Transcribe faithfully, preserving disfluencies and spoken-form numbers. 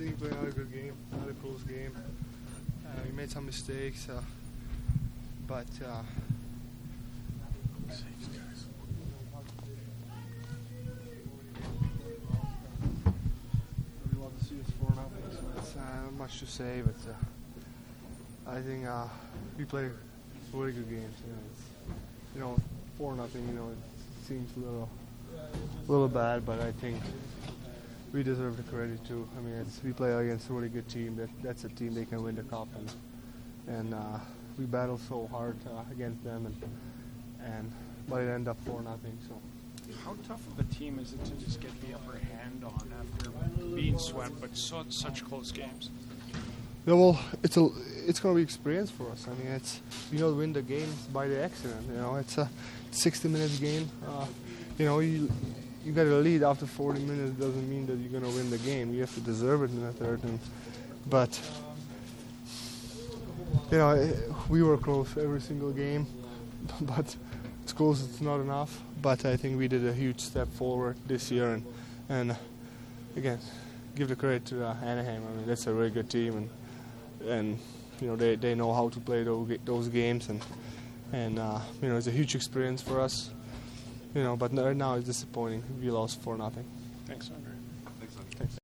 think we played another good game, another close game. Uh, we made some mistakes, uh, but uh, it's uh, not much to say, but uh, I think uh, we played really good games. You know, it's, you know, four nothing. You know, it seems a little, a little bad, but I think we deserve the credit too. I mean, it's, we play against a really good team. That that's a team they can win the cup, and and uh, we battled so hard uh, against them, and and but it ended up four nothing. So. How tough of a team is it to just get the upper hand on after being swept, but so, such close games? Yeah, well, it's a it's going to be experience for us. I mean, it's you know win the games by the accident. You know, it's a sixty minutes game. Uh, you know, you you got a lead after forty minutes doesn't mean that you're going to win the game. You have to deserve it in the third. And, but you know, we were close every single game, but it's close. It's not enough. But I think we did a huge step forward this year, and and again, give the credit to uh, Anaheim. I mean, that's a really good team, and and you know they, they know how to play those those games, and and uh, you know it's a huge experience for us. You know, but right now it's disappointing. We lost four nothing. Thanks, Andre.